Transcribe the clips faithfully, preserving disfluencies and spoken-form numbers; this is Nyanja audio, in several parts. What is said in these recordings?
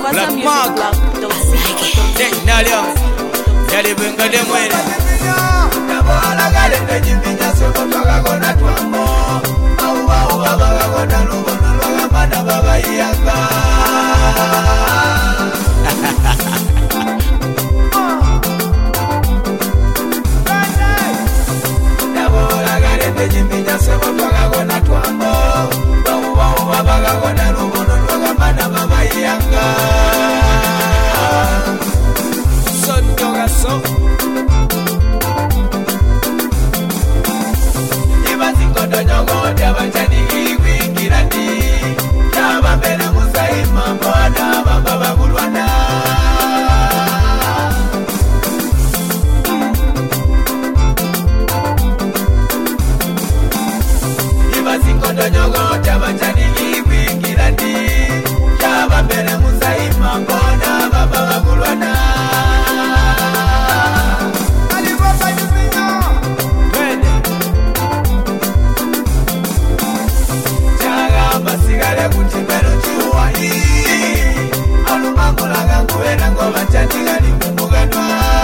Black Mark, Day Nalia, Yali Benga de Muere. Nabola gale de Jiminya soko toka kona tuamo. Au au baba kona lugo na luga mana baba yanga. Nabola gale de Jiminya soko toka kona tuamo. Au au baba kona lugo na luga mana baba yanga. Son yoga so. Kodo nyogo jaba chani iwi kirati Jaba mbele musaima mwana baba bagulwana Ibasi kodo nyogo jaba chani iwi kirati Jaba mbele musaima mwana baba bagulwana Sigare kuchipero chiwani Alumangula ganguena ngoma chandiga ni mumuganwa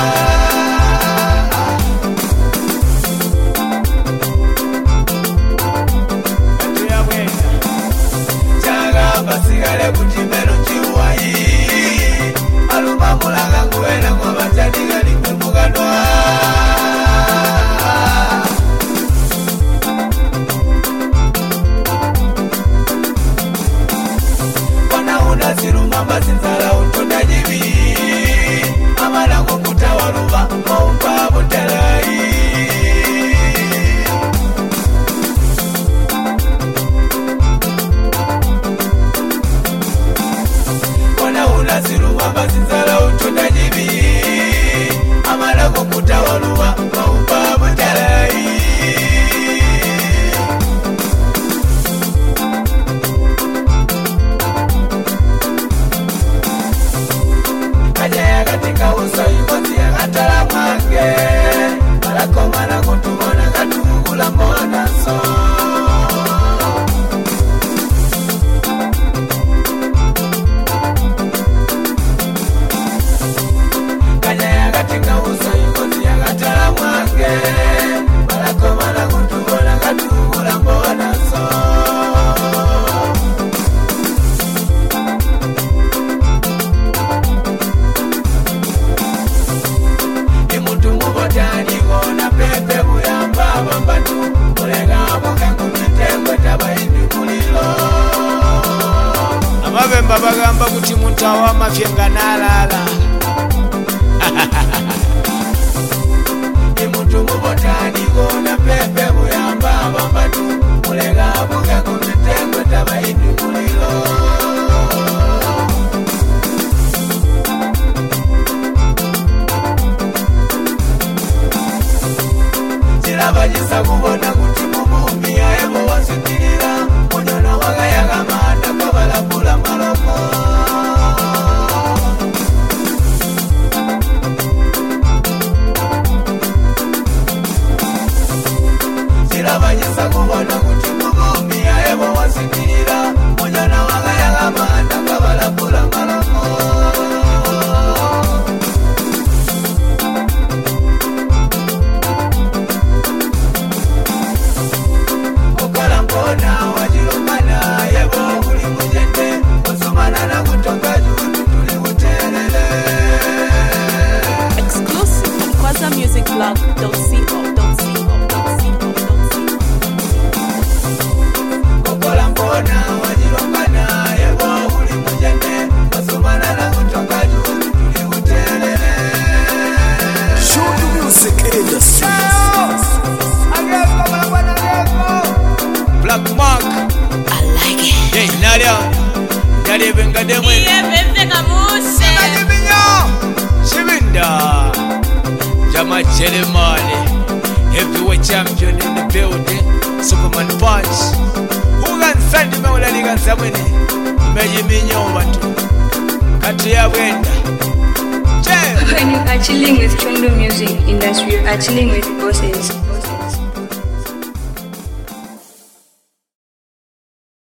Atuya wena Chagamba sigare kuchipero chiwani Alumangula ganguena ngoma chandiga ni mumuganwa Sirumamba sinzala utonda jibi Amala kukuta waruba Maumpa butalai Wana ula sirumamba sinzala utonda jibi Amala kukuta waruba Maumpa butalai Katika uso yikozi ya katala mwange Malakoma na kutumona katugula mbona so Kanyaya katika uso yikozi ya katala mwange Malakoma na kutumona katugula mbona so Tani gona pepe buyamba bambatu Mulega mukangu mitengwe tabaindi mulilo Amabemba bagamba kuti muntawa mafyenga nalala Imuntu mubotani gona pepe buyamba bambatu Mulega mukangu mitengwe tabaindi mulilo Abajisa kubona kuti mumumi aebo wasikirira Munyona waga yagamanda kabalabula maloko Abajisa kubona kuti mumumi aebo wasikirira Munyona waga yagamanda kabalabula maloko Music blog, don't see oh, don't see oh, don't see oh, don't see oh. Okola mbona wajilongana yebo uli mujende Wasumana na kutoka juu tuli utelele Show the music in the streets Black Mark I like it Hey Nadia Nadia Benga de Muere Iye bebe kabuse Shivinda Jama Jeremane, heavyweight champion in the building, Superman Punch. Who can send me all the niggas a winning? Imagine me nyomba tu. Kati ya wenda. When you are chilling with Chondo Music Industry, you are chilling with bosses.